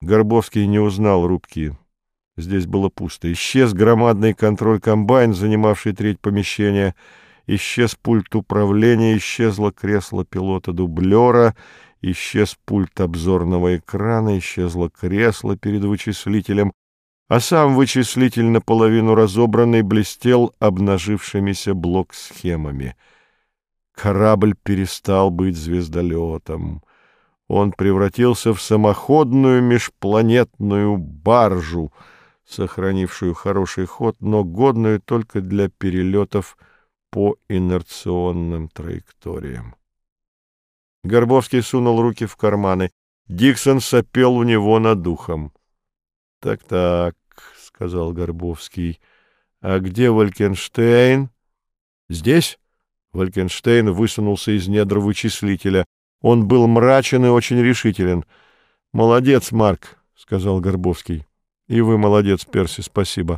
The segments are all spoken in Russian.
Горбовский не узнал рубки. Здесь было пусто. Исчез громадный контроль-комбайн, занимавший треть помещения. Исчез пульт управления, исчезло кресло пилота-дублера, исчез пульт обзорного экрана, исчезло кресло перед вычислителем, а сам вычислитель, наполовину разобранный, блестел обнажившимися блок-схемами. Корабль перестал быть звездолетом. Он превратился в самоходную межпланетную баржу, сохранившую хороший ход, но годную только для перелетов по инерционным траекториям. Горбовский сунул руки в карманы. Диксон сопел у него над ухом. «Так-так», — сказал Горбовский, — «а где Валькенштейн?» «Здесь?» — Валькенштейн высунулся из недр вычислителя. Он был мрачен и очень решителен. «Молодец, Марк», — сказал Горбовский. «И вы молодец, Перси, спасибо».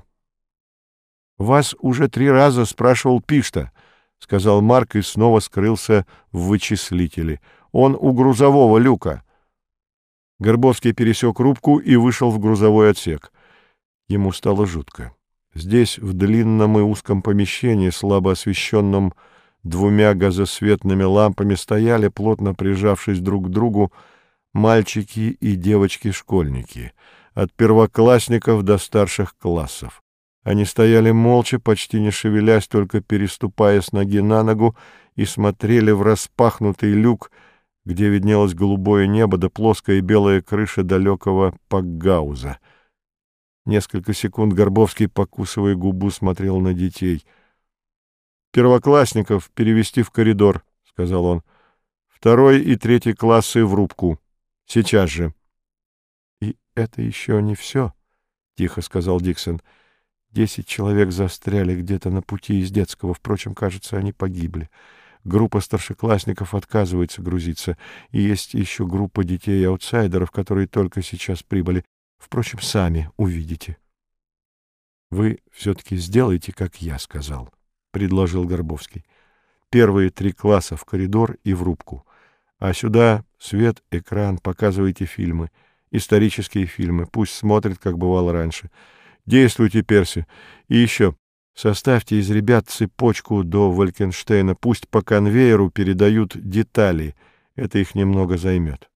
«Вас уже 3 раза спрашивал Пишта», — сказал Марк и снова скрылся в вычислителе. «Он у грузового люка». Горбовский пересек рубку и вышел в грузовой отсек. Ему стало жутко. Здесь, в длинном и узком помещении, слабо освещенном 2 газосветными лампами, стояли, плотно прижавшись друг к другу, мальчики и девочки-школьники, от первоклассников до старших классов. Они стояли молча, почти не шевелясь, только переступая с ноги на ногу, и смотрели в распахнутый люк, где виднелось голубое небо да плоская белая крыша далекого Пакгауза. Несколько секунд Горбовский, покусывая губу, смотрел на детей. «Первоклассников перевести в коридор», — сказал он. «2 и 3 классы в рубку. Сейчас же». «И это еще не все», — тихо сказал Диксон. 10 человек застряли где-то на пути из детского. Впрочем, кажется, они погибли. Группа старшеклассников отказывается грузиться. И есть еще группа детей-аутсайдеров, которые только сейчас прибыли. Впрочем, сами увидите. — Вы все-таки сделайте, как я сказал, — предложил Горбовский. Первые 3 класса в коридор и в рубку. А сюда свет, экран, показывайте фильмы. Исторические фильмы. Пусть смотрят, как бывало раньше. Действуйте, Перси. И еще, составьте из ребят цепочку до Валькенштейна. Пусть по конвейеру передают детали. Это их немного займет.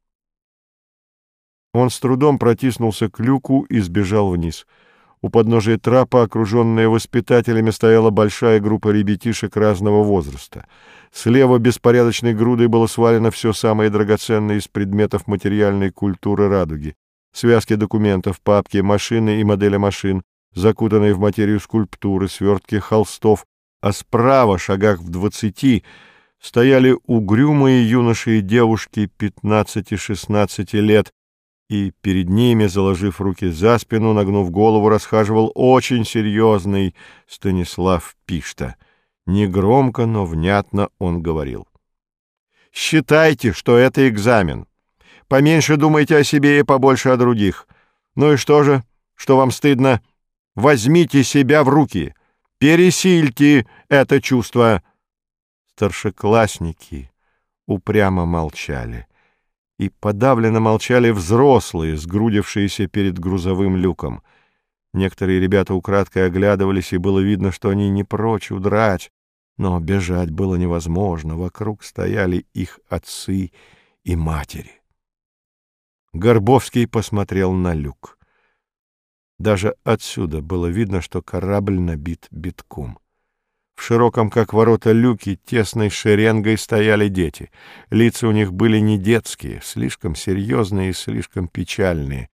Он с трудом протиснулся к люку и сбежал вниз. У подножия трапа, окруженная воспитателями, стояла большая группа ребятишек разного возраста. Слева беспорядочной грудой было свалено все самое драгоценное из предметов материальной культуры радуги. Связки документов, папки, машины и модели машин, закутанные в материю скульптуры, свертки холстов, а справа, шагах в 20, стояли угрюмые юноши и девушки 15-16 лет, и перед ними, заложив руки за спину, нагнув голову, расхаживал очень серьезный Станислав Пишта. Негромко, но внятно он говорил. «Считайте, что это экзамен. Поменьше думайте о себе и побольше о других. Ну и что же? Что вам стыдно? Возьмите себя в руки. Пересильте это чувство». Старшеклассники упрямо молчали. И подавленно молчали взрослые, сгрудившиеся перед грузовым люком. Некоторые ребята украдкой оглядывались, и было видно, что они не прочь удрать, но бежать было невозможно. Вокруг стояли их отцы и матери. Горбовский посмотрел на люк. Даже отсюда было видно, что корабль набит битком. В широком, как ворота, люке тесной шеренгой стояли дети. Лица у них были не детские, слишком серьезные и слишком печальные.